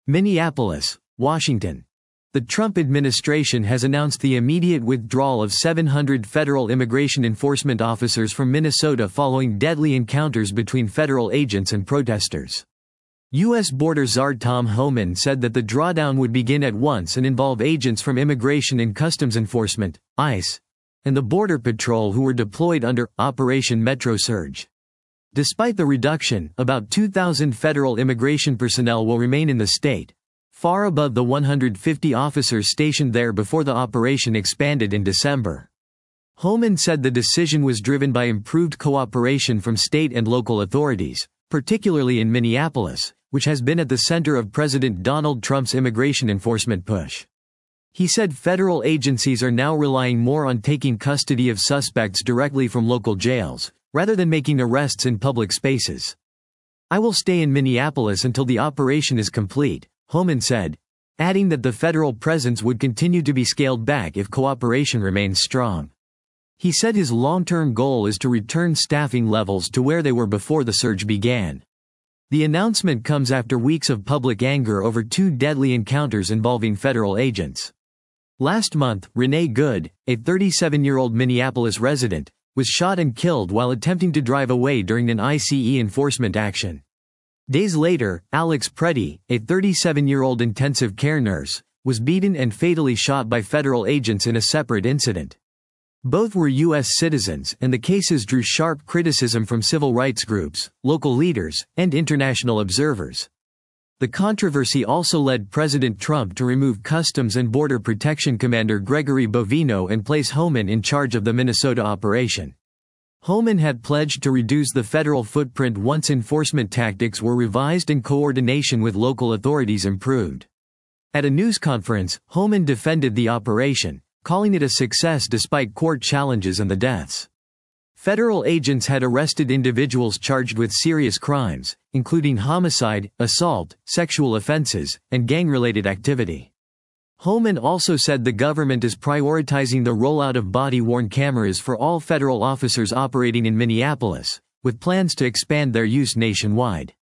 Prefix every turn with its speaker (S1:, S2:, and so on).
S1: Minneapolis, Washington. The Trump administration has announced the immediate withdrawal of 700 federal immigration enforcement officers from Minnesota following deadly encounters between federal agents and protesters. U.S. Border Czar Tom Homan said that the drawdown would begin at once and involve agents from Immigration and Customs Enforcement, ICE, and the Border Patrol who were deployed under Operation Metro Surge. Despite the reduction, about 2,000 federal immigration personnel will remain in the state, far above the 150 officers stationed there before the operation expanded in December. Homan said the decision was driven by improved cooperation from state and local authorities, particularly in Minneapolis, which has been at the center of President Donald Trump's immigration enforcement push. He said federal agencies are now relying more on taking custody of suspects directly from local jails, rather than making arrests in public spaces. "I will stay in Minneapolis until the operation is complete," Homan said, adding that the federal presence would continue to be scaled back if cooperation remains strong. He said his long-term goal is to return staffing levels to where they were before the surge began. The announcement comes after weeks of public anger over two deadly encounters involving federal agents. Last month, Renee Good, a 37-year-old Minneapolis resident, was shot and killed while attempting to drive away during an ICE enforcement action. Days later, Alex Preddy, a 37-year-old intensive care nurse, was beaten and fatally shot by federal agents in a separate incident. Both were U.S. citizens, and the cases drew sharp criticism from civil rights groups, local leaders, and international observers. The controversy also led President Trump to remove Customs and Border Protection Commander Gregory Bovino and place Homan in charge of the Minnesota operation. Homan had pledged to reduce the federal footprint once enforcement tactics were revised and coordination with local authorities improved. At a news conference, Homan defended the operation, calling it a success despite court challenges and the deaths. Federal agents had arrested individuals charged with serious crimes, including homicide, assault, sexual offenses, and gang-related activity. Homan also said the government is prioritizing the rollout of body-worn cameras for all federal officers operating in Minneapolis, with plans to expand their use nationwide.